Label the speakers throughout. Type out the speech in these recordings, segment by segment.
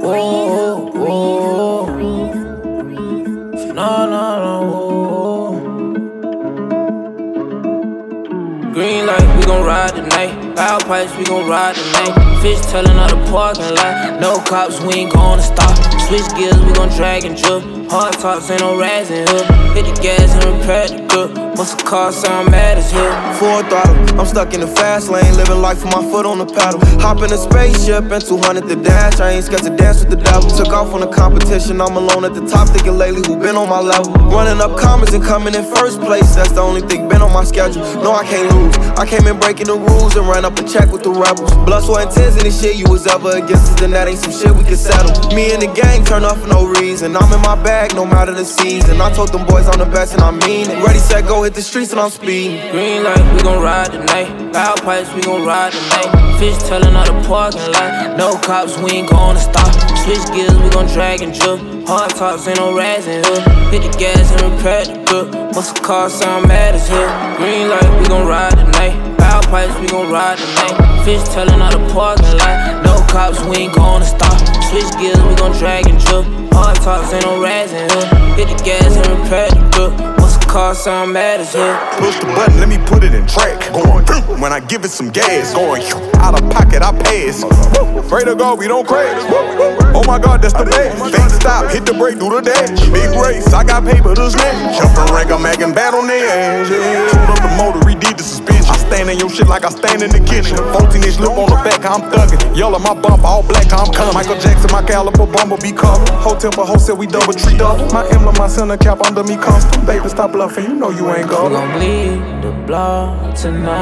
Speaker 1: Whoa, whoa. No, whoa. Green light, we gon' ride tonight. Loud pipes, we gon' ride tonight. Fish telling all the parking lot. No cops, we ain't gonna stop. Switch gears, we gon' drag and drip. Hard tops, ain't no rags in here. Hit the gas and repair the grip. Muscle car sound mad as hell.
Speaker 2: Full throttle, I'm stuck in the fast lane, living life with my foot on the pedal. Hop in a spaceship and 200 the dash. I ain't scared to dance with the devil. Took off on the competition, I'm alone at the top, thinking lately who been on my level. Running up comments and coming in first place, that's the only thing been on my schedule. No, I can't lose. I came in breaking the rules and ran up a check with the rebels. Blood, sweat, and tears and the shit you was ever against us, then that ain't some shit we can settle. Me and the gang turn up for no reason. I'm in my bag, no matter the season. I told them boys I'm the best and I mean it. Ready, set, go, hit the streets and I'm speeding.
Speaker 1: Green light, we gon' ride tonight. Loud pipes, we gon' ride tonight. Fish telling all the parking lot. No cops, we ain't gonna stop. Switch gears, we gon' drag and drip. Hard tops, ain't no rags in here. Hit the gas and repair the grip. Muscle car sound mad as hell. Green light, we gon' ride tonight. Loud pipes, we gon' ride tonight. Fish telling all the parking lot. No cops, we ain't gonna stop. Switch gears, we gon' drag and drip. Hard tops, ain't no rags in here. Hit the gas and repair the grip. Muscle car sound mad as hell.
Speaker 3: Push the button, let me put it in track. Going when I give it some gas. Going out of pocket, I pass. Pray to God we don't crash. Oh my God, that's the best. Fake stop, hit the brake, do the dash. Big race, I got paper to snatch. Jumping rank, I'm acting bad on their ass. Tuned up the motor, redid the suspension. I stand in your shit like I stand in the kitchen. 14-inch lip on the back, I'm thuggin'. Yellow my bump, all black, I'm coming. Michael Jackson, my caliber, bumblebee cover. Hotel for wholesale, we double tree double. My emblem, my center cap under me custom. Baby, stop bluffing, you know you ain't
Speaker 1: We
Speaker 3: go.
Speaker 1: gon' bleed the block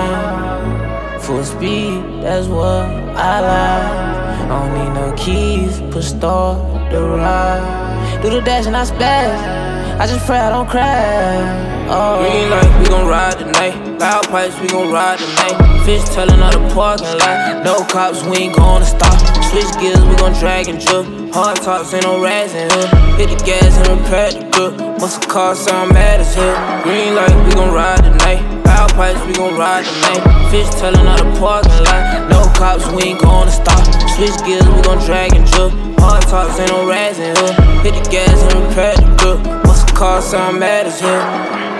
Speaker 1: tonight. Full speed, that's what I like. I don't need no keys, push start the ride. Do the dash and I splash. I just pray I don't crash. Oh. Green light, we gon' ride tonight. Loud pipes, we gon' ride tonight. Fish telling all the parking lot. No cops, we ain't gonna stop. Switch gears, we gon' drag and drip. Hard tops, ain't no rags in here. Hit the gas and repair the grip. Muscle car sound mad as hell. Green light, we gon' ride tonight. Loud pipes, we gon' ride tonight. Fish telling all the parking lot. No cops, we ain't gonna stop. Switch gears, we gon' drag and drip. Hard tops, ain't no rags in here. Hit the gas and repair the grip. Muscle car sound mad as hell.